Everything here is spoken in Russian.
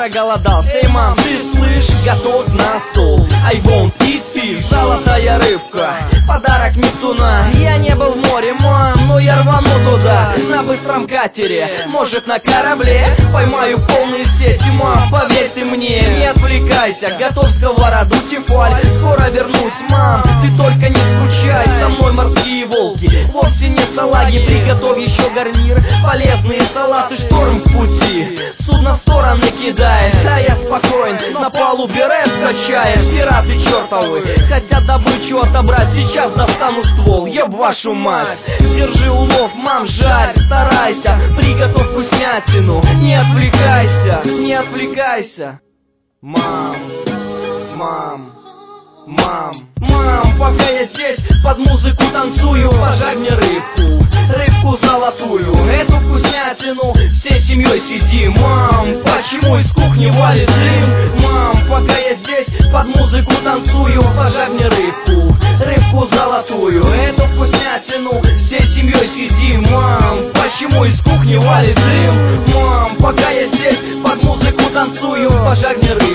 проголодался. Эй, мам, ты слышь, готов на стол. I won't eat fish, золотая рыбка, подарок Нептуна. Я не был в море, мам, но я рвану туда. На быстром катере, может на корабле. Поймаю полные сети, мам, поверь ты мне. Не отвлекайся, готов сковороду тефаль. Скоро вернусь, мам, ты только не скучай. Со мной морские волки, вовсе не салаги. Приготовь еще гарнир, полезные салаты. Шторм в пути, судно в стороны кидает, а я спокоен, на палубе рэп качает. Пираты чертовы хотят добычу отобрать. Сейчас достану ствол, еб вашу мать. Держи улов, мам, жарь, старайся. Приготовь вкуснятину, не отвлекайся, не отвлекайся. Мам, мам, мам, мам, пока я здесь под музыку танцую, пожарь мне рыбку, рыбку золотую. Эту вкуснятину всей семьей съедим. Мам, почему из кухни валит дым? Мам, пока я здесь под музыку танцую, пожарь мне рыбку, рыбку золотую. Эту вкуснятину всей семьей съедим. Мам, почему из кухни валит дым? Мам, пока я здесь под музыку танцую, пожарь мне рыбку.